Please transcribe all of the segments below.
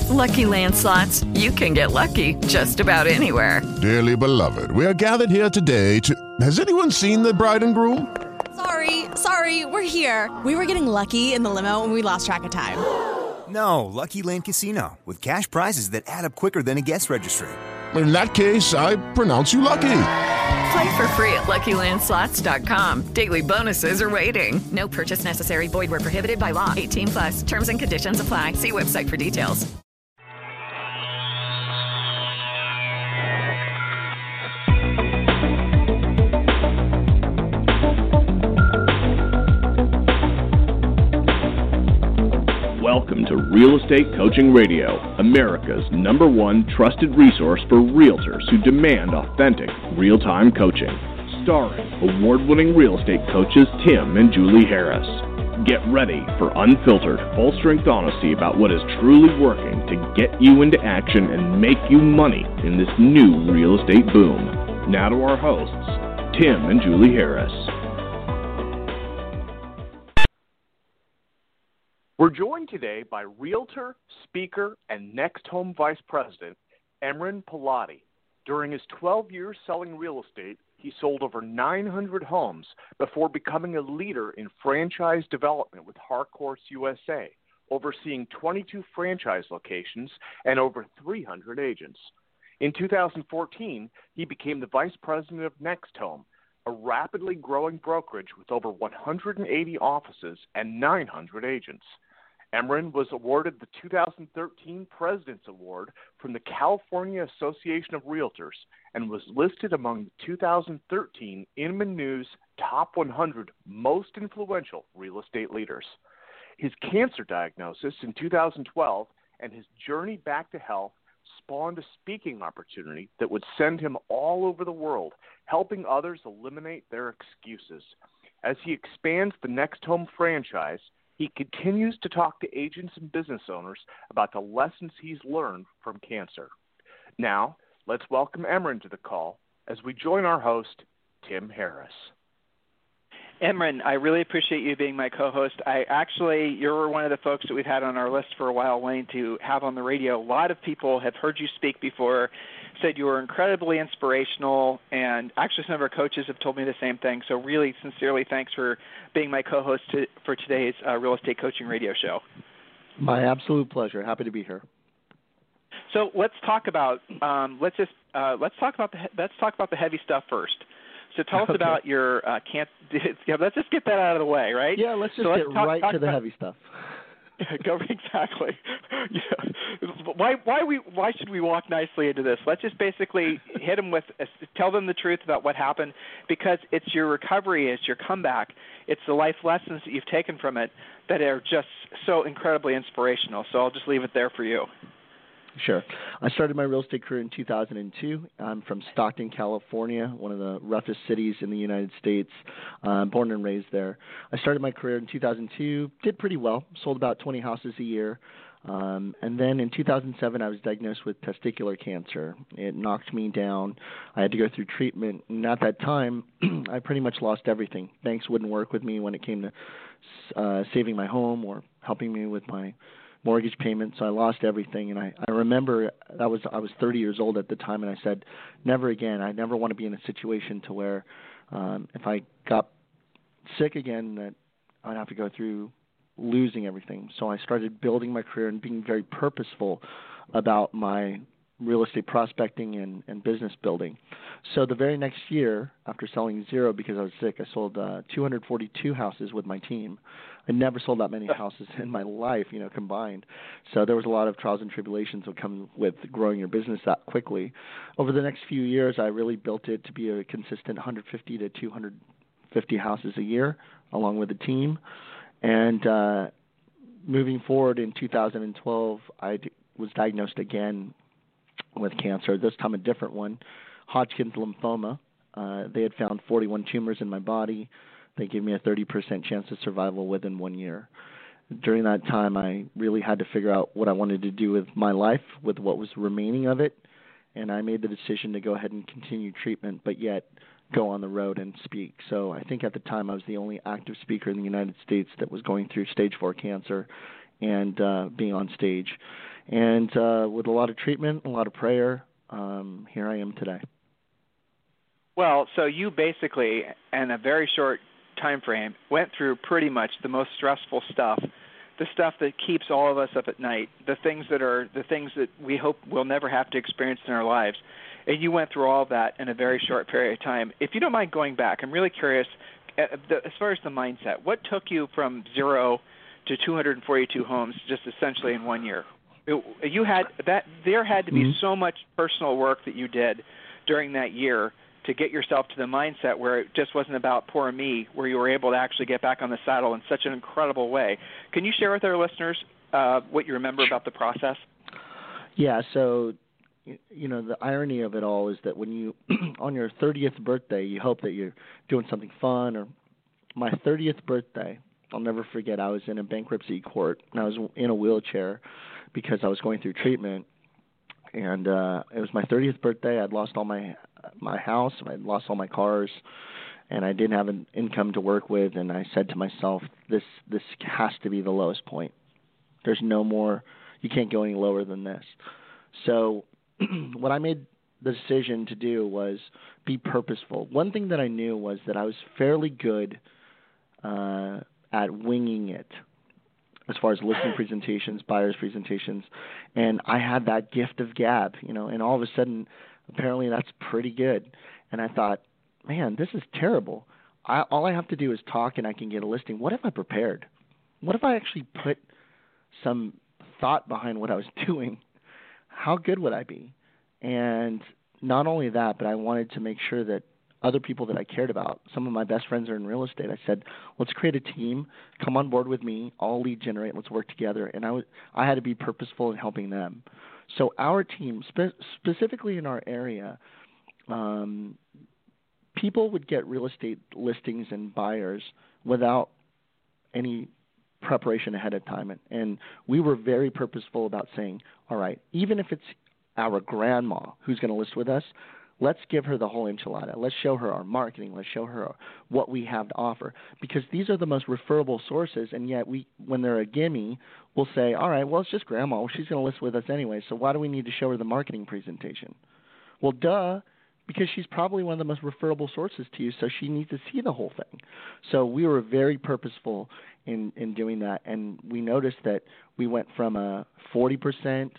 Lucky Land Slots, you can get lucky just about anywhere. Dearly beloved, we are gathered here today to... Has anyone seen the bride and groom? Sorry, we're here. We were getting lucky in the limo and we lost track of time. No, Lucky Land Casino, with cash prizes that add up quicker than a guest registry. In that case, I pronounce you lucky. Play for free at LuckyLandSlots.com. Daily bonuses are waiting. No purchase necessary. Void where prohibited by law. 18+. Terms and conditions apply. See website for details. Welcome to Real Estate Coaching Radio, America's #1 trusted resource for realtors who demand authentic, real-time coaching. Starring award-winning real estate coaches Tim and Julie Harris. Get ready for unfiltered, full-strength honesty about what is truly working to get you into action and make you money in this new real estate boom. Now to our hosts, Tim and Julie Harris. We're joined today by realtor, speaker, and Next Home Vice President, Emran Pilati. During his 12 years selling real estate, he sold over 900 homes before becoming a leader in franchise development with Harcourts USA, overseeing 22 franchise locations and over 300 agents. In 2014, he became the Vice President of Next Home, a rapidly growing brokerage with over 180 offices and 900 agents. Emran was awarded the 2013 President's Award from the California Association of Realtors and was listed among the 2013 Inman News Top 100 Most Influential Real Estate Leaders. His cancer diagnosis in 2012 and his journey back to health spawned a speaking opportunity that would send him all over the world, helping others eliminate their excuses. As he expands the Next Home franchise, he continues to talk to agents and business owners about the lessons he's learned from cancer. Now, let's welcome Emran to the call as we join our host, Tim Harris. Emran, I really appreciate you being my co-host. You're one of the folks that we've had on our list for a while, Wayne, to have on the radio. A lot of people have heard you speak before, said you were incredibly inspirational, and actually some of our coaches have told me the same thing. So really, sincerely, thanks for being my co-host for today's Real Estate Coaching Radio show. My absolute pleasure. Happy to be here. So let's talk about let's talk about the heavy stuff first. So tell us about your let's just get that out of the way, right? Yeah, let's get right to the heavy stuff. Go exactly. Yeah. Why should we walk nicely into this? Let's just basically hit them tell them the truth about what happened, because it's your recovery, it's your comeback, it's the life lessons that you've taken from it that are just so incredibly inspirational. So I'll just leave it there for you. Sure. I started my real estate career in 2002. I'm from Stockton, California, one of the roughest cities in the United States. Born and raised there. I started my career in 2002, did pretty well, sold about 20 houses a year. And then in 2007, I was diagnosed with testicular cancer. It knocked me down. I had to go through treatment. And at that time, I pretty much lost everything. Banks wouldn't work with me when it came to saving my home or helping me with my mortgage payment, so I lost everything. And I remember I was 30 years old at the time, and I said, never again. I never want to be in a situation to where if I got sick again, that I'd have to go through losing everything. So I started building my career and being very purposeful about my real estate prospecting and business building. So the very next year, after selling zero because I was sick, I sold 242 houses with my team. I never sold that many houses in my life, combined. So there was a lot of trials and tribulations that come with growing your business that quickly. Over the next few years, I really built it to be a consistent 150 to 250 houses a year, along with the team. And moving forward in 2012, I was diagnosed again with cancer, this time a different one, Hodgkin's lymphoma. They had found 41 tumors in my body. They gave me a 30% chance of survival within 1 year. During that time, I really had to figure out what I wanted to do with my life, with what was remaining of it, and I made the decision to go ahead and continue treatment, but yet go on the road and speak. So I think at the time I was the only active speaker in the United States that was going through stage 4 cancer and being on stage. And with a lot of treatment, a lot of prayer, here I am today. Well, so you basically, in a very short time frame, went through pretty much the most stressful stuff, the stuff that keeps all of us up at night, the things that we hope we'll never have to experience in our lives. And you went through all of that in a very short period of time. If you don't mind going back, I'm really curious, as far as the mindset, what took you from 0 to 242 homes just essentially in 1 year? You had that. There had to be so much personal work that you did during that year to get yourself to the mindset where it just wasn't about poor me, where you were able to actually get back on the saddle in such an incredible way. Can you share with our listeners what you remember about the process? Yeah, so, the irony of it all is that when you, on your 30th birthday, you hope that you're doing something fun. Or my 30th birthday, I'll never forget, I was in a bankruptcy court, and I was in a wheelchair because I was going through treatment. And it was my 30th birthday. I'd lost all my house. I'd lost all my cars, and I didn't have an income to work with. And I said to myself, this has to be the lowest point. There's no more. You can't go any lower than this. So what I made the decision to do was be purposeful. One thing that I knew was that I was fairly good at winging it, as far as listing presentations, buyers presentations, and I had that gift of gab, and all of a sudden, apparently that's pretty good. And I thought, man, this is terrible. All I have to do is talk and I can get a listing. What if I prepared? What if I actually put some thought behind what I was doing? How good would I be? And not only that, but I wanted to make sure that other people that I cared about, some of my best friends are in real estate. I said, let's create a team. Come on board with me. I'll lead generate. Let's work together. And I had to be purposeful in helping them. So our team, specifically in our area, people would get real estate listings and buyers without any preparation ahead of time. And we were very purposeful about saying, all right, even if it's our grandma who's going to list with us, let's give her the whole enchilada. Let's show her our marketing. Let's show her what we have to offer, because these are the most referable sources. And yet when they're a gimme, we'll say, all right, well, it's just grandma. She's going to list with us anyway, so why do we need to show her the marketing presentation? Well, duh, because she's probably one of the most referable sources to you, so she needs to see the whole thing. So we were very purposeful in doing that, and we noticed that we went from a 40%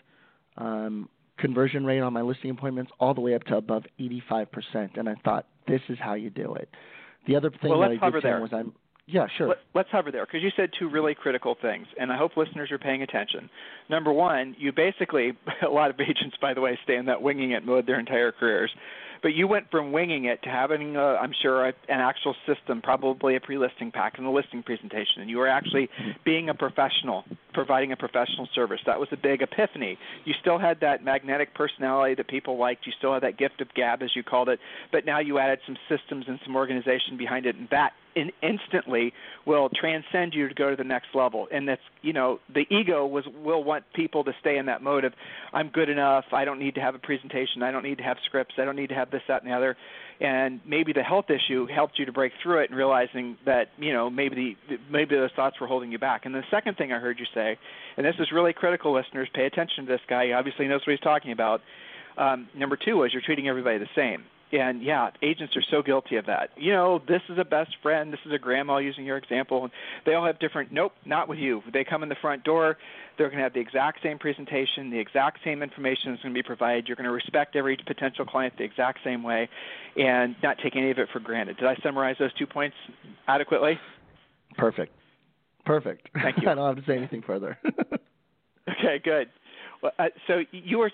conversion rate on my listing appointments all the way up to above 85%, and I thought, this is how you do it. The other thing that I did was yeah, sure. Let's hover there, because you said two really critical things, and I hope listeners are paying attention. Number one, you basically, a lot of agents, by the way, stay in that winging it mode their entire careers. But you went from winging it to having, I'm sure, an actual system, probably a pre-listing pack and a listing presentation. And you were actually being a professional, providing a professional service. That was a big epiphany. You still had that magnetic personality that people liked. You still had that gift of gab, as you called it. But now you added some systems and some organization behind it. And that instantly will transcend you to go to the next level. And that's, the ego will want people to stay in that mode of, I'm good enough, I don't need to have a presentation, I don't need to have scripts, I don't need to have this, that, and the other. And maybe the health issue helped you to break through it and realizing that, maybe those thoughts were holding you back. And the second thing I heard you say, and this is really critical, listeners, pay attention to this guy, he obviously knows what he's talking about. Number two was you're treating everybody the same. And, yeah, agents are so guilty of that. This is a best friend. This is a grandma, using your example. And they all have different – nope, not with you. They come in the front door. They're going to have the exact same presentation. The exact same information is going to be provided. You're going to respect every potential client the exact same way and not take any of it for granted. Did I summarize those 2 points adequately? Perfect. Thank you. I don't have to say anything further. Okay, good. Well, so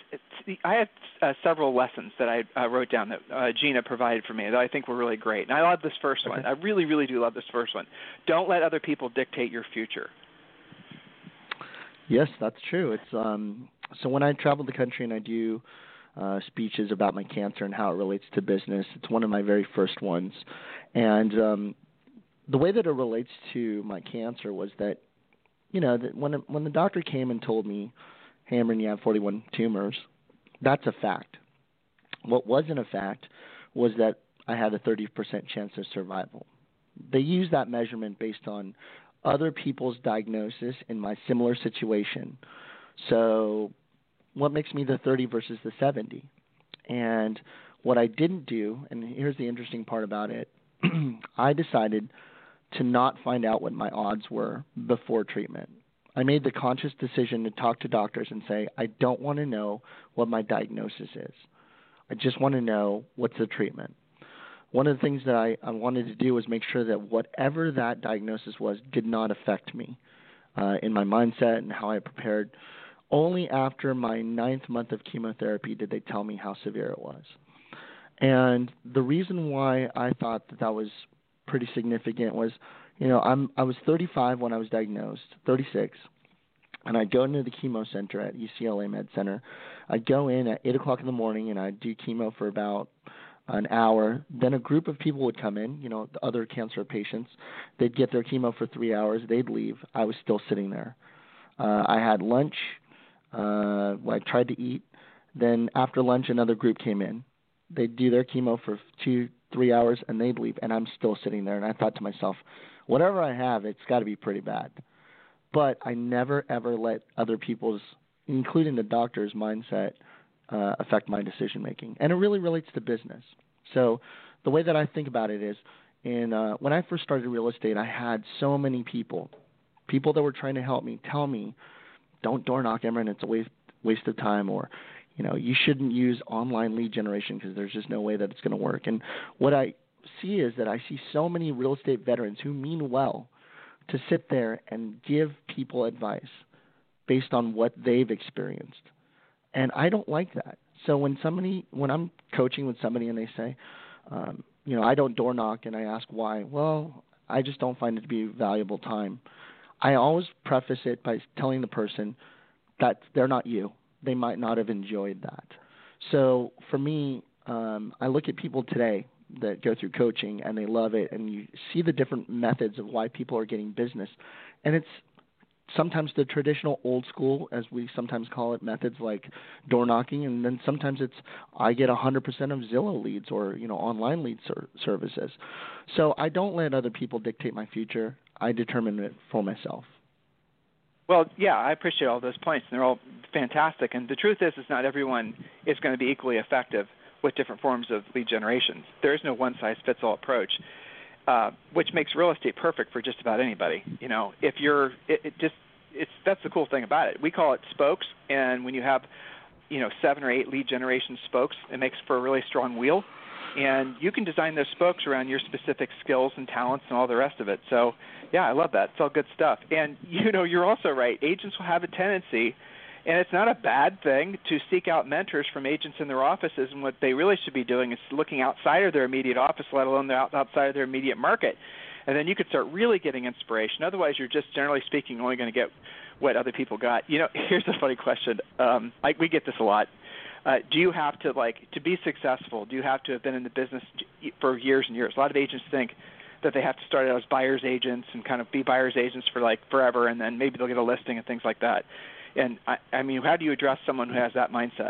I have several lessons that I wrote down that Gina provided for me that I think were really great. And I love this first one. I really, really do love this first one. Don't let other people dictate your future. Yes, that's true. It's so when I travel the country and I do speeches about my cancer and how it relates to business, it's one of my very first ones. And the way that it relates to my cancer was that, that when the doctor came and told me, hey, Emryn, you have 41 tumors, that's a fact. What wasn't a fact was that I had a 30% chance of survival. They used that measurement based on other people's diagnosis in my similar situation. So what makes me the 30 versus the 70? And what I didn't do, and here's the interesting part about it, I decided to not find out what my odds were before treatment. I made the conscious decision to talk to doctors and say, I don't want to know what my diagnosis is. I just want to know what's the treatment. One of the things that I wanted to do was make sure that whatever that diagnosis was did not affect me in my mindset and how I prepared. Only after my 9th month of chemotherapy did they tell me how severe it was. And the reason why I thought that was pretty significant was, I was 35 when I was diagnosed, 36, and I'd go into the chemo center at UCLA Med Center. I'd go in at 8 o'clock in the morning, and I'd do chemo for about an hour. Then a group of people would come in, the other cancer patients. They'd get their chemo for 3 hours. They'd leave. I was still sitting there. I had lunch. I tried to eat. Then after lunch, another group came in. They'd do their chemo for 2-3 hours, and they'd leave, and I'm still sitting there. And I thought to myself, whatever I have, it's got to be pretty bad. But I never, ever let other people's, including the doctor's mindset, affect my decision-making. And it really relates to business. So the way that I think about it is, when I first started real estate, I had so many people that were trying to help me tell me, don't door knock, Emran, it's a waste of time, or you shouldn't use online lead generation because there's just no way that it's going to work. And what I see is that I see so many real estate veterans who mean well to sit there and give people advice based on what they've experienced. And I don't like that. So when I'm coaching with somebody and they say, I don't door knock, and I ask why, well, I just don't find it to be valuable time. I always preface it by telling the person that they're not you. They might not have enjoyed that. So for me, I look at people today that go through coaching and they love it, and you see the different methods of why people are getting business. And it's sometimes the traditional old school, as we sometimes call it, methods like door knocking, and then sometimes it's I get 100% of Zillow leads or online lead services. So I don't let other people dictate my future. I determine it for myself. Well, yeah, I appreciate all those points, and they're all fantastic. And the truth is not everyone is going to be equally effective with different forms of lead generation. There is no one-size-fits-all approach, which makes real estate perfect for just about anybody. If you're, that's the cool thing about it. We call it spokes, and when you have, 7 or 8 lead generation spokes, it makes for a really strong wheel. And you can design those spokes around your specific skills and talents and all the rest of it. So, yeah, I love that. It's all good stuff. And, you're also right. Agents will have a tendency, and it's not a bad thing, to seek out mentors from agents in their offices. And what they really should be doing is looking outside of their immediate office, let alone outside of their immediate market. And then you could start really getting inspiration. Otherwise, you're just, generally speaking, only going to get what other people got. Here's a funny question. We get this a lot. Do you have to, to be successful, do you have to have been in the business for years and years? A lot of agents think that they have to start out as buyer's agents and kind of be buyer's agents for, forever, and then maybe they'll get a listing and things like that. And, I mean, how do you address someone who has that mindset?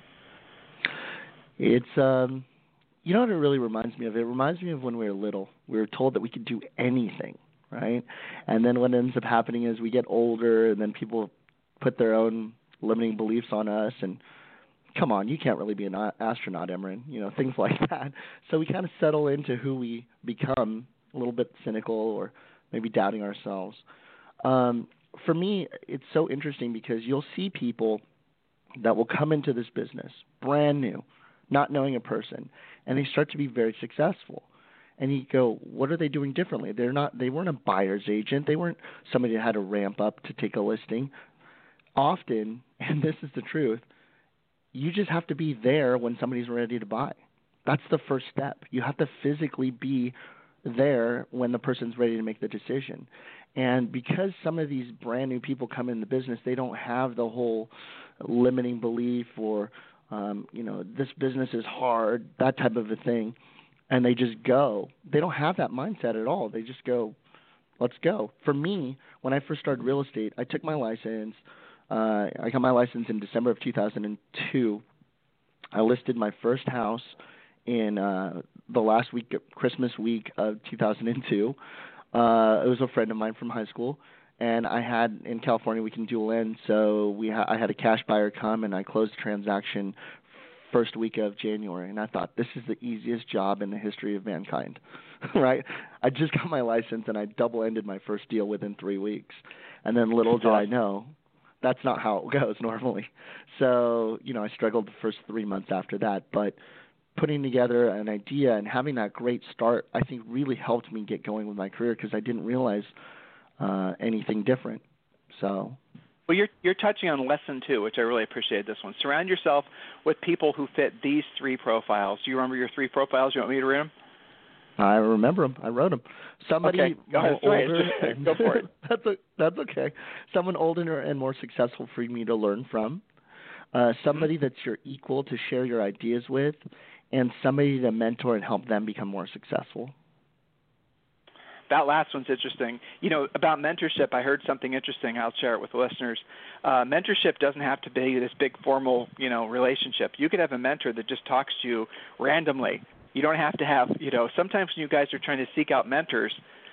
It's, what it really reminds me of? It reminds me of when we were little. We were told that we could do anything, right? And then what ends up happening is we get older, and then people put their own limiting beliefs on us, and come on, you can't really be an astronaut, Emran, things like that. So we kind of settle into who we become, a little bit cynical or maybe doubting ourselves. For me, it's so interesting because you'll see people that will come into this business brand new, not knowing a person, and they start to be very successful. And you go, what are they doing differently? They weren't a buyer's agent. They weren't somebody that had to ramp up to take a listing. Often, and this is the truth, you just have to be there when somebody's ready to buy. That's the first step. You have to physically be there when the person's ready to make the decision. And because some of these brand new people come in the business, they don't have the whole limiting belief or, this business is hard, that type of a thing, and they just go. They don't have that mindset at all. They just go, let's go. For me, when I first started real estate, I took my license. I got my license in December of 2002. I listed my first house in the last week, Christmas week of 2002. It was a friend of mine from high school, And I had, in California, we can dual in, so I had a cash buyer come, and I closed the transaction first week of January. And I thought, this is the easiest job in the history of mankind, right? I just got my license, and I double-ended my first deal within 3 weeks. And then little did I know, that's not how it goes normally. So, I struggled the first 3 months after that. But putting together an idea and having that great start, I think really helped me get going with my career because I didn't realize anything different. So, well, you're touching on lesson 2, which I really appreciate this one. Surround yourself with people who fit these 3 profiles. Do you remember your 3 profiles? You want me to read them? I remember them. I wrote them. Somebody okay. older. Go for it. That's okay. Someone older and more successful for me to learn from. Somebody that's your equal to share your ideas with, and somebody to mentor and help them become more successful. That last one's interesting. About mentorship, I heard something interesting. I'll share it with the listeners. Mentorship doesn't have to be this big formal, relationship. You could have a mentor that just talks to you randomly. You don't have to have, sometimes when you guys are trying to seek out mentors,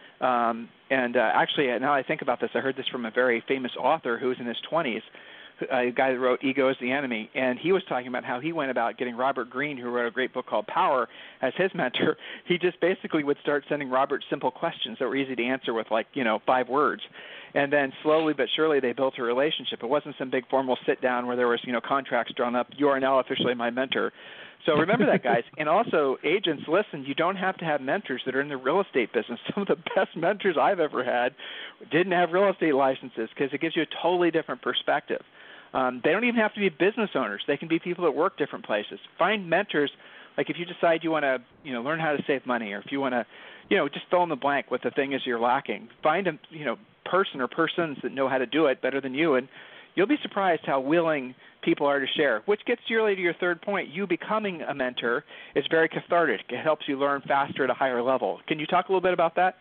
actually, now I think about this, I heard this from a very famous author who's in his 20s, a guy that wrote Ego is the Enemy, and he was talking about how he went about getting Robert Greene, who wrote a great book called Power, as his mentor. He just basically would start sending Robert simple questions that were easy to answer with 5 words. And then slowly but surely they built a relationship. It wasn't some big formal sit-down where there was, contracts drawn up. You are now officially my mentor. So remember that, guys. And also, agents, listen, you don't have to have mentors that are in the real estate business. Some of the best mentors I've ever had didn't have real estate licenses because it gives you a totally different perspective. They don't even have to be business owners. They can be people that work different places. Find mentors. Like if you decide you want to, learn how to save money, or if you want to, just fill in the blank what the thing is you're lacking. Find a, person or persons that know how to do it better than you, and you'll be surprised how willing people are to share. Which gets you really to your third point. You becoming a mentor is very cathartic. It helps you learn faster at a higher level. Can you talk a little bit about that?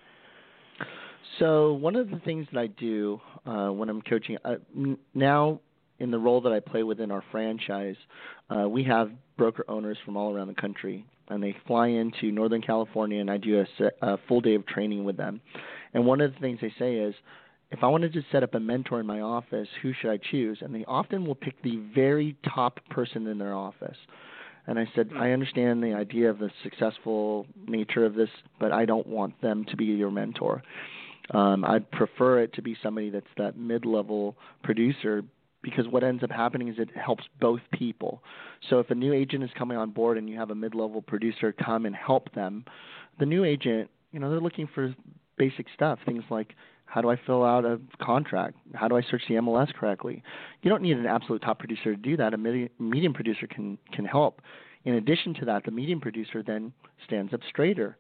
So one of the things that I do when I'm coaching now, in the role that I play within our franchise, we have broker owners from all around the country, and they fly into Northern California, and I do a full day of training with them. And one of the things they say is, if I wanted to set up a mentor in my office, who should I choose? And they often will pick the very top person in their office. And I said, I understand the idea of the successful nature of this, but I don't want them to be your mentor. I'd prefer it to be somebody that's that mid-level producer, because what ends up happening is it helps both people. So if a new agent is coming on board and you have a mid-level producer come and help them, the new agent, they're looking for basic stuff, things like, how do I fill out a contract? How do I search the MLS correctly? You don't need an absolute top producer to do that. A medium producer can help. In addition to that, the medium producer then stands up straighter.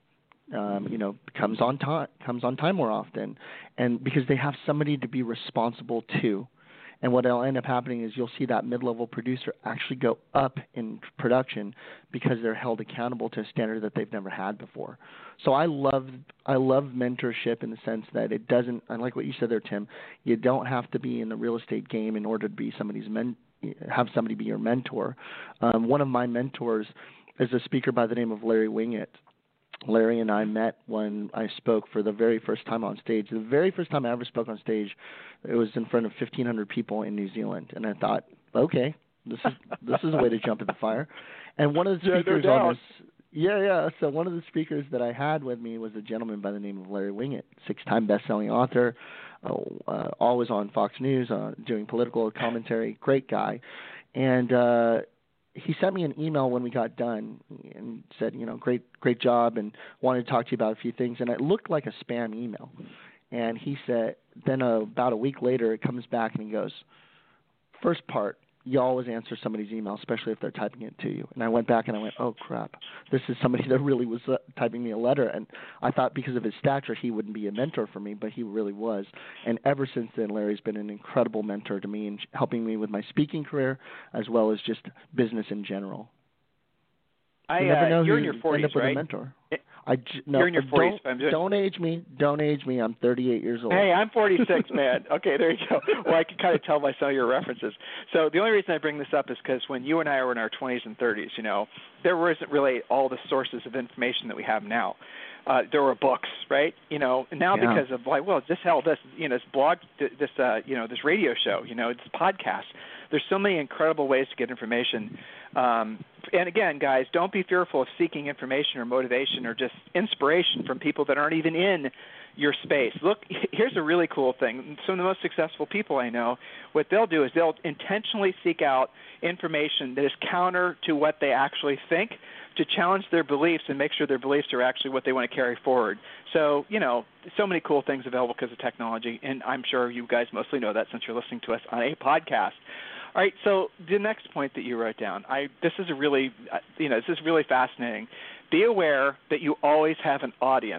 Comes on time more often, and because they have somebody to be responsible to. And what will end up happening is you'll see that mid-level producer actually go up in production because they're held accountable to a standard that they've never had before. So I love mentorship in the sense that it doesn't. I like what you said there, Tim. You don't have to be in the real estate game in order to be have somebody be your mentor. One of my mentors is a speaker by the name of Larry Winget. Larry and I met when I spoke for the very first time on stage. The very first time I ever spoke on stage, it was in front of 1,500 people in New Zealand, and I thought, okay, this is a way to jump in the fire. And one of the speakers So one of the speakers that I had with me was a gentleman by the name of Larry Winget, 6-time best-selling author, always on Fox News, doing political commentary, great guy, and he sent me an email when we got done and said, great job, and wanted to talk to you about a few things. And it looked like a spam email. And he said, then about a week later, it comes back and he goes, first part, you always answer somebody's email, especially if they're typing it to you. And I went back and I went, oh, crap. This is somebody that really was typing me a letter. And I thought because of his stature, he wouldn't be a mentor for me, but he really was. And ever since then, Larry's been an incredible mentor to me and helping me with my speaking career as well as just business in general. You never know you're who in your you 40s, end up with right? a mentor. You're in your 40s. Don't age me. Don't age me. I'm 38 years old. Hey, I'm 46, man. Okay, there you go. Well, I can kind of tell by some of your references. So the only reason I bring this up is because when you and I were in our 20s and 30s, there wasn't really all the sources of information that we have now. There were books, right? And now because of this blog, this radio show, this podcast. There's so many incredible ways to get information. And again, guys, don't be fearful of seeking information or motivation or just inspiration from people that aren't even in your space. Look, here's a really cool thing. Some of the most successful people I know, what they'll do is they'll intentionally seek out information that is counter to what they actually think to challenge their beliefs and make sure their beliefs are actually what they want to carry forward. So, so many cool things available because of technology, and I'm sure you guys mostly know that since you're listening to us on a podcast. All right, so the next point that you wrote down, this is really fascinating. Be aware that you always have an audience.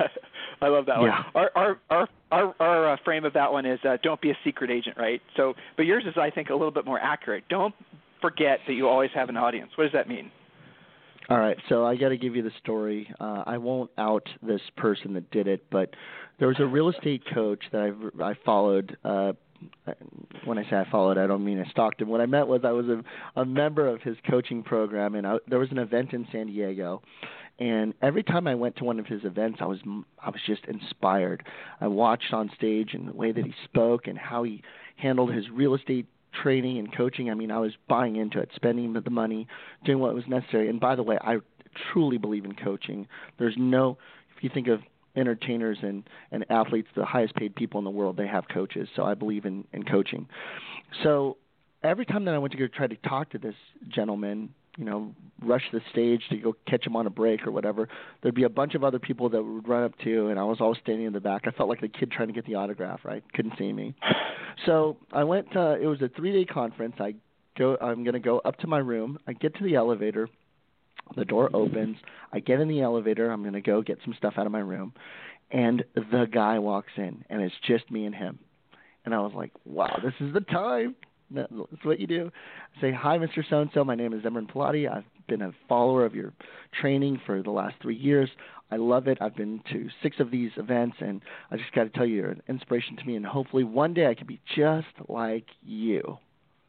I love that one. Our frame of that one is don't be a secret agent, right? So, but yours is, I think, a little bit more accurate. Don't forget that you always have an audience. What does that mean? All right, so I got to give you the story. I won't out this person that did it, but there was a real estate coach that I followed. When I say I followed, I don't mean I stalked him. What I meant was I was a member of his coaching program, and there was an event in San Diego. And every time I went to one of his events, I was just inspired. I watched on stage and the way that he spoke and how he handled his real estate training and coaching. I mean, I was buying into it, spending the money, doing what was necessary. And by the way, I truly believe in coaching. If you think of entertainers and athletes, the highest paid people in the world, they have coaches. So I believe in coaching. So every time that I went to go try to talk to this gentleman, rush the stage to go catch him on a break or whatever, there'd be a bunch of other people that would run up to, and I was always standing in the back. I felt like the kid trying to get the autograph, right? Couldn't see me. So I went it was a 3-day conference. I'm going to go up to my room. I get to the elevator. The door opens. I get in the elevator. I'm going to go get some stuff out of my room. And the guy walks in, and it's just me and him. And I was like, wow, this is the time. That's what you do. I say, hi, Mr. So-and-so. My name is Emran Pilati. I've been a follower of your training for the last 3 years. I love it. I've been to 6 of these events, and I just got to tell you, you're an inspiration to me, and hopefully one day I can be just like you.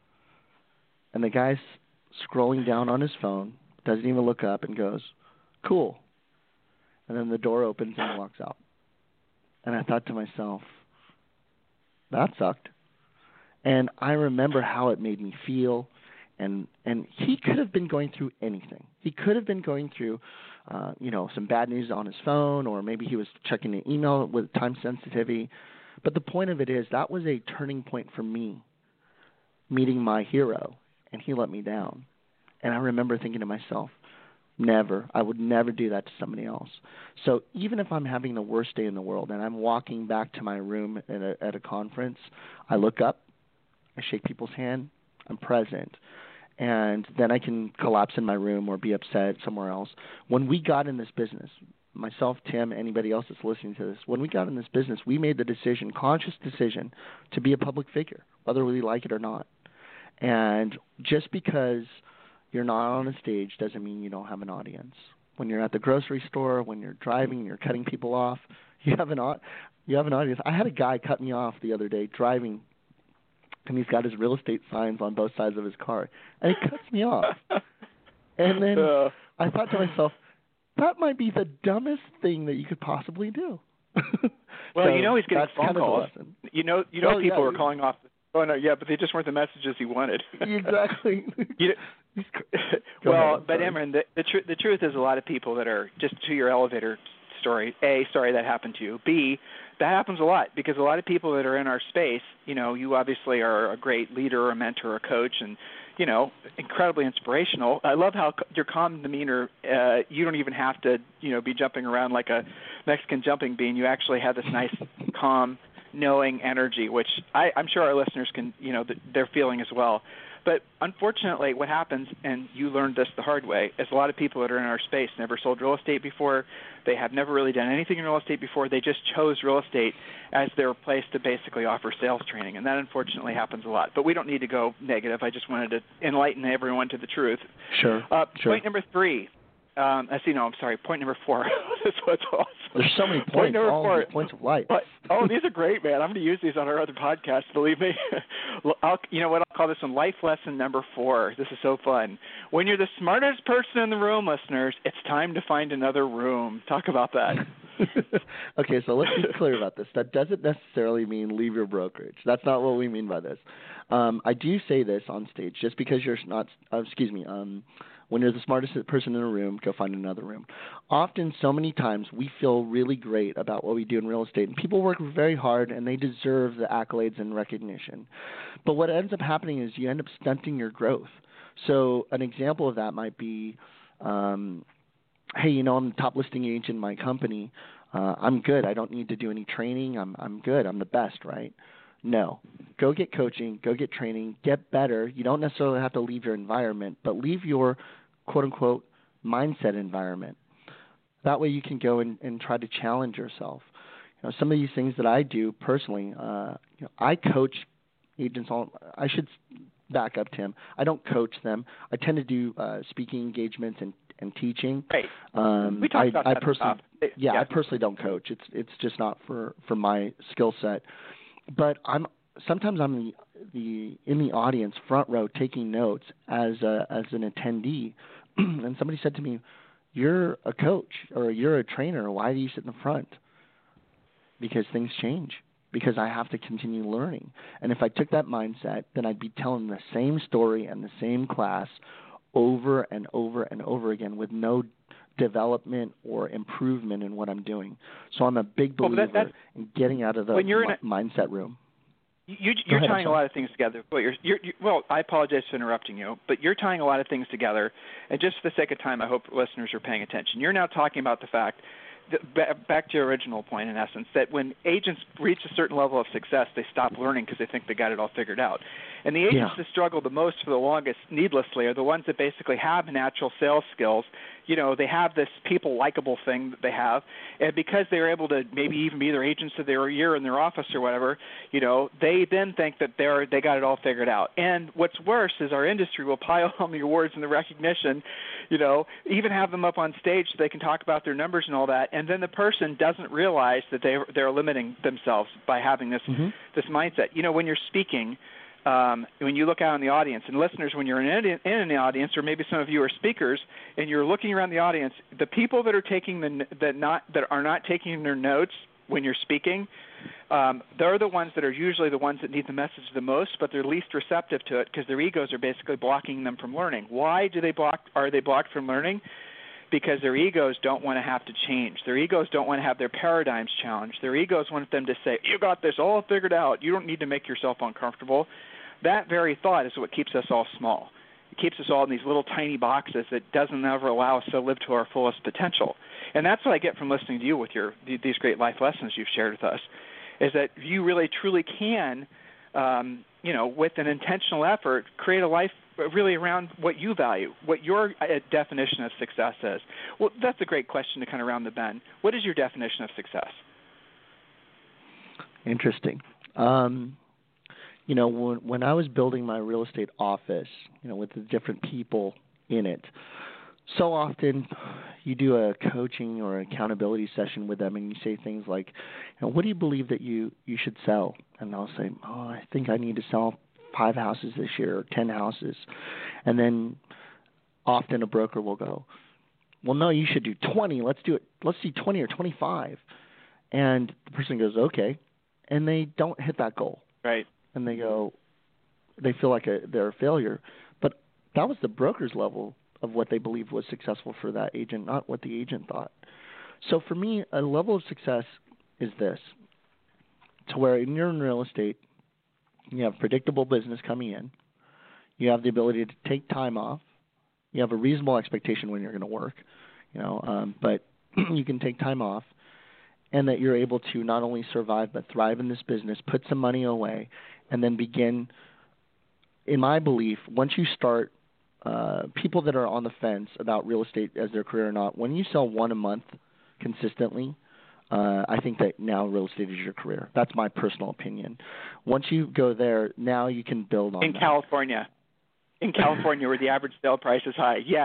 And the guy's scrolling down on his phone, doesn't even look up, and goes, cool. And then the door opens and he walks out. And I thought to myself, that sucked. And I remember how it made me feel. And he could have been going through anything. He could have been going through, some bad news on his phone, or maybe he was checking an email with time sensitivity. But the point of it is that was a turning point for me, meeting my hero, and he let me down. And I remember thinking to myself, I would never do that to somebody else. So even if I'm having the worst day in the world and I'm walking back to my room at a conference, I look up, I shake people's hand, I'm present. And then I can collapse in my room or be upset somewhere else. When we got in this business, myself, Tim, anybody else that's listening to this, when we got in this business, we made the conscious decision to be a public figure, whether we like it or not. And just because you're not on a stage doesn't mean you don't have an audience. When you're at the grocery store, when you're driving, you're cutting people off, you have an audience. I had a guy cut me off the other day driving, and he's got his real estate signs on both sides of his car, and he cuts me off. And then I thought to myself, that might be the dumbest thing that you could possibly do. Well, so he's getting phone calls. People were calling off. Oh no, yeah, but they just weren't the messages he wanted. Exactly. But Emran, the truth is, a lot of people that are just to your elevator story. A, sorry that happened to you. B, that happens a lot because a lot of people that are in our space, you obviously are a great leader, or a mentor, or a coach, and incredibly inspirational. I love how your calm demeanor. You don't even have to, be jumping around like a Mexican jumping bean. You actually have this nice, calm, knowing energy, which I'm sure our listeners can, they're feeling as well. But unfortunately, what happens, and you learned this the hard way, is a lot of people that are in our space never sold real estate before. They have never really done anything in real estate before. They just chose real estate as their place to basically offer sales training, and that unfortunately happens a lot. But we don't need to go negative. I just wanted to enlighten everyone to the truth. Sure. Point number 3, I'm sorry. Point number 4. That's what's awesome. There's so many points. All these points of life. These are great, man. I'm going to use these on our other podcast. Believe me. I'll call this one life lesson number 4. This is so fun. When you're the smartest person in the room, listeners, it's time to find another room. Talk about that. Okay, so let's be clear about this. That doesn't necessarily mean leave your brokerage. That's not what we mean by this. I do say this on stage, just because you're not. When you're the smartest person in a room, go find another room. Often, so many times, we feel really great about what we do in real estate, and people work very hard, and they deserve the accolades and recognition. But what ends up happening is you end up stunting your growth. So an example of that might be, hey, I'm the top listing agent in my company. I'm good. I don't need to do any training. I'm good. I'm the best, right? No. Go get coaching. Go get training. Get better. You don't necessarily have to leave your environment, but leave your quote-unquote mindset environment. That way you can go and try to challenge yourself. Some of these things that I do personally, I coach agents. I should back up, Tim. I don't coach them. I tend to do speaking engagements and teaching. Right. We talked about that personally, yeah, I personally don't coach. It's just not for my skill set. But sometimes I'm in the audience, front row, taking notes as an attendee. And somebody said to me, "You're a coach or you're a trainer. Why do you sit in the front?" Because things change. Because I have to continue learning. And if I took that mindset, then I'd be telling the same story and the same class over and over and over again with no development or improvement in what I'm doing. So I'm a big believer in getting out of the mindset room. You're tying a lot of things together. Well, I apologize for interrupting you, but you're tying a lot of things together. And just for the sake of time, I hope listeners are paying attention. You're now talking about the fact, back to your original point, in essence, that when agents reach a certain level of success, they stop learning because they think they got it all figured out. And the agents that struggle the most for the longest, needlessly, are the ones that basically have natural sales skills. They have this people likable thing that they have, and because they're able to maybe even be their agents of their year in their office or whatever, they then think that they got it all figured out. And what's worse is our industry will pile on the awards and the recognition, even have them up on stage so they can talk about their numbers and all that, and then the person doesn't realize that they're limiting themselves by having this mindset. When you're speaking, when you look out in the audience, and listeners, when you're in the audience, or maybe some of you are speakers, and you're looking around the audience, the people that are taking that are not taking their notes when you're speaking, they're the ones that are usually the ones that need the message the most, but they're least receptive to it because their egos are basically blocking them from learning. Why are they blocked from learning? Because their egos don't want to have to change. Their egos don't want to have their paradigms challenged. Their egos want them to say, "You got this all figured out. You don't need to make yourself uncomfortable." That very thought is what keeps us all small. It keeps us all in these little tiny boxes that doesn't ever allow us to live to our fullest potential. And that's what I get from listening to you with these great life lessons you've shared with us, is that you really truly can, with an intentional effort, create a life really around what you value, what your definition of success is. Well, that's a great question to kind of round the bend. What is your definition of success? Interesting. When I was building my real estate office, with the different people in it, so often you do a coaching or accountability session with them and you say things like, what do you believe that you should sell? And they'll say, I think I need to sell 5 houses this year or 10 houses. And then often a broker will go, well, no, you should do 20. Let's do it. Let's see 20 or 25. And the person goes, okay. And they don't hit that goal. Right. And they feel like they're a failure. But that was the broker's level of what they believed was successful for that agent, not what the agent thought. So for me, a level of success is this, to where you're in real estate, you have predictable business coming in, you have the ability to take time off, you have a reasonable expectation when you're going to work, but you can take time off, and that you're able to not only survive but thrive in this business, put some money away, and then begin, in my belief, once you start, people that are on the fence about real estate as their career or not, when you sell 1 a month consistently, I think that now real estate is your career. That's my personal opinion. Once you go there, now you can build on that. In California, where the average sale price is high, yes,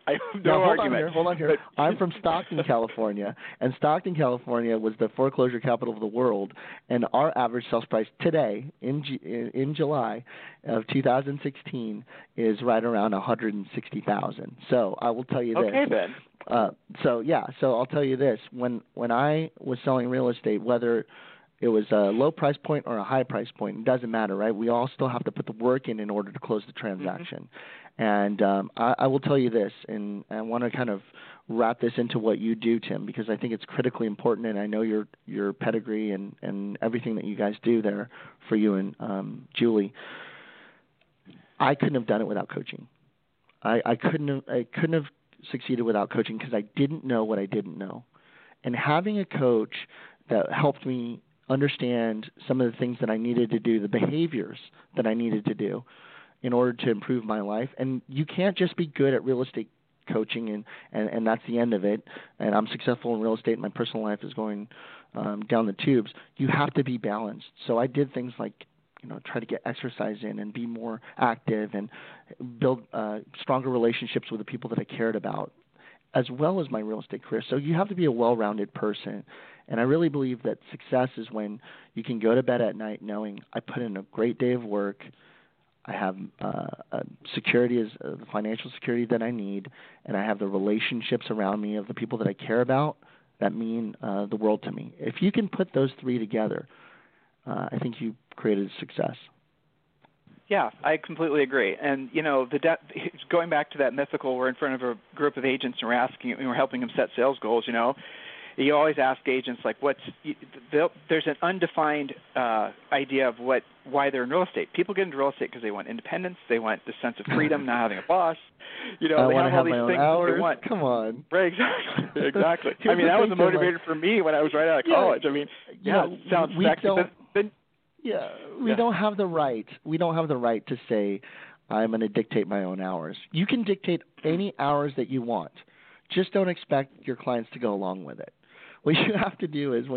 I have no argument. Hold on here. I'm from Stockton, California, and Stockton, California was the foreclosure capital of the world, and our average sales price today in July of 2016 is right around $160,000. So I will tell you this. Okay, Ben. So I'll tell you this. When I was selling real estate, whether it was a low price point or a high price point, it doesn't matter, right? We all still have to put the work in order to close the transaction. And I will tell you this, and I want to kind of wrap this into what you do, Tim, because I think it's critically important, and I know your pedigree and everything that you guys do there for you and Julie. I couldn't have done it without coaching. I couldn't have succeeded without coaching because I didn't know what I didn't know. And having a coach that helped me understand some of the things that I needed to do, the behaviors that I needed to do in order to improve my life. And you can't just be good at real estate coaching and that's the end of it. And I'm successful in real estate and my personal life is going down the tubes. You have to be balanced. So I did things like, try to get exercise in and be more active and build stronger relationships with the people that I cared about, as well as my real estate career. So you have to be a well-rounded person. And I really believe that success is when you can go to bed at night knowing I put in a great day of work, I have security, as the financial security that I need, and I have the relationships around me of the people that I care about that mean the world to me. If you can put those three together, I think you created success. Yeah, I completely agree. And going back to that mythical, we're in front of a group of agents and we're helping them set sales goals. You always ask agents there's an undefined idea of why they're in real estate. People get into real estate because they want independence, they want the sense of freedom, not having a boss. I they want to have all these my own things hours. they want. Come on. Right, exactly. I mean, that was a motivator for me when I was right out of college. I mean, it sounds sexy. We don't have the right. We don't have the right to say, I'm going to dictate my own hours. You can dictate any hours that you want. Just don't expect your clients to go along with it. What you have to do is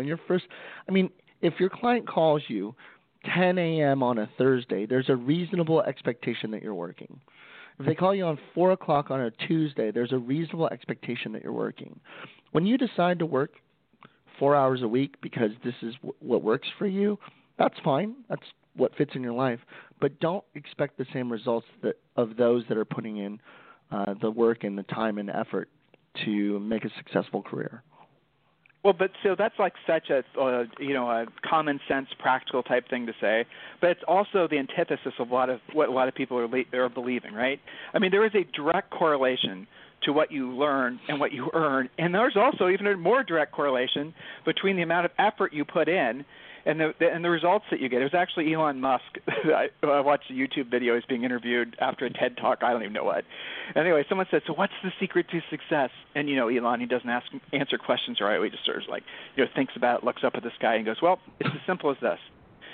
if your client calls you 10 a.m. on a Thursday, there's a reasonable expectation that you're working. If they call you on 4 o'clock on a Tuesday, there's a reasonable expectation that you're working. When you decide to work 4 hours a week because this is what works for you, that's fine. That's what fits in your life. But don't expect the same results of those that are putting in the work and the time and effort to make a successful career. Well, but so that's like such a common sense, practical type thing to say, but it's also the antithesis of what a lot of people are believing, right? I mean, there is a direct correlation to what you learn and what you earn, and there's also even a more direct correlation between the amount of effort you put in and the results that you get. It was actually Elon Musk. I watched a YouTube video. He's being interviewed after a TED Talk. I don't even know what. Anyway, someone said, so what's the secret to success? And, Elon, he doesn't answer questions right away. He just sort of thinks about it, looks up at the sky and goes, well, it's as simple as this.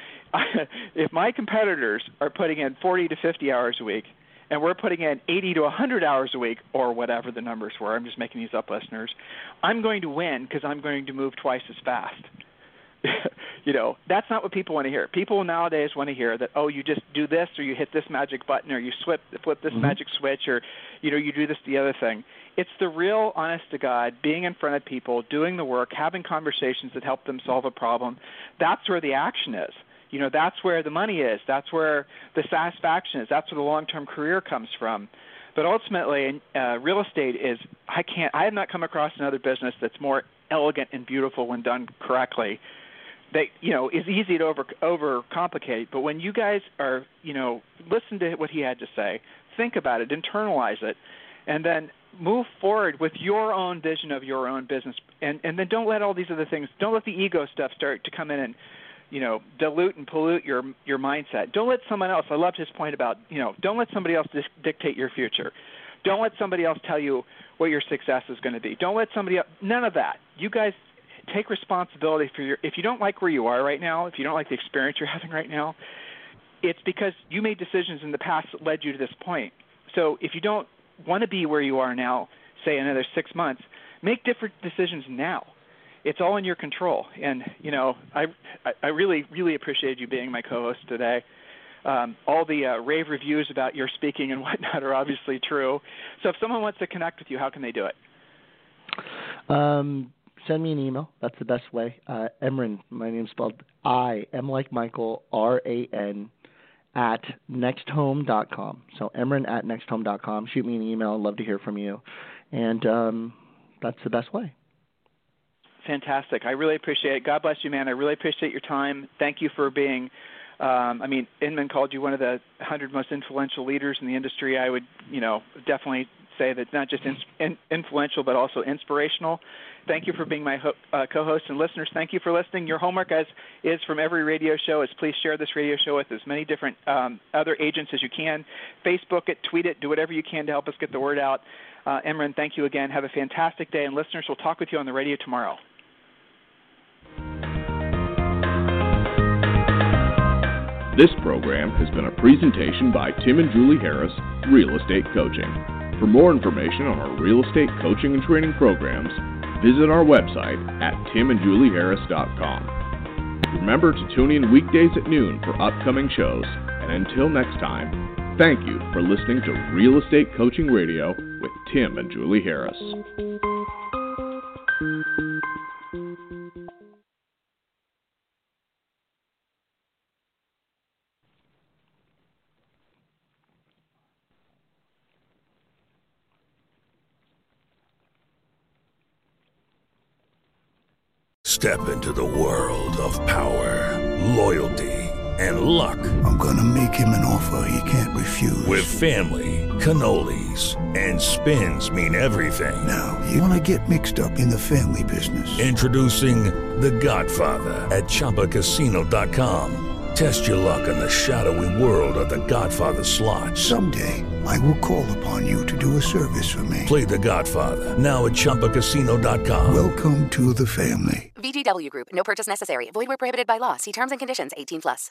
If my competitors are putting in 40 to 50 hours a week and we're putting in 80 to 100 hours a week or whatever the numbers were, I'm just making these up, listeners, I'm going to win because I'm going to move twice as fast. That's not what people want to hear. People nowadays want to hear that, you just do this or you hit this magic button or you flip this magic switch or, you do this, the other thing. It's the real, honest to God, being in front of people, doing the work, having conversations that help them solve a problem. That's where the action is. That's where the money is. That's where the satisfaction is. That's where the long-term career comes from. But ultimately, real estate is, I have not come across another business that's more elegant and beautiful when done correctly. That is easy to overcomplicate, but when you guys are, listen to what he had to say, think about it, internalize it, and then move forward with your own vision of your own business, and then don't let all these other things, don't let the ego stuff start to come in and, dilute and pollute your mindset. Don't let someone else. I loved his point about, don't let somebody else dictate your future. Don't let somebody else tell you what your success is going to be. Don't let somebody else. None of that. You guys take responsibility for if you don't like where you are right now, if you don't like the experience you're having right now, it's because you made decisions in the past that led you to this point. So if you don't want to be where you are now, say another 6 months, make different decisions now. It's all in your control. And, I really, really appreciated you being my co-host today. all the rave reviews about your speaking and whatnot are obviously true. So if someone wants to connect with you, how can they do it? Send me an email. That's the best way. Emran, my name's spelled I-M like Michael, R-A-N, at nexthome.com. So Emran at nexthome.com. Shoot me an email. I'd love to hear from you. And that's the best way. Fantastic. I really appreciate it. God bless you, man. I really appreciate your time. Thank you for being, Inman called you one of the 100 most influential leaders in the industry. I would, definitely say that not just influential, but also inspirational. Thank you for being my co-host, and listeners, thank you for listening. Your homework, as is from every radio show, is please share this radio show with as many different other agents as you can. Facebook it, tweet it, do whatever you can to help us get the word out. Emran, thank you again. Have a fantastic day, and listeners, we'll talk with you on the radio tomorrow. This program has been a presentation by Tim and Julie Harris, Real Estate Coaching. For more information on our real estate coaching and training programs, visit our website at timandjulieharris.com. Remember to tune in weekdays at noon for upcoming shows. And until next time, thank you for listening to Real Estate Coaching Radio with Tim and Julie Harris. Step into the world of power, loyalty, and luck. I'm gonna make him an offer he can't refuse. With family, cannolis, and spins mean everything. Now, you wanna get mixed up in the family business. Introducing The Godfather at ChumbaCasino.com. Test your luck in the shadowy world of The Godfather slot. Someday, I will call upon you to do a service for me. Play The Godfather, now at ChumbaCasino.com. Welcome to the family. VGW Group. No purchase necessary. Void where prohibited by law. See terms and conditions. 18+.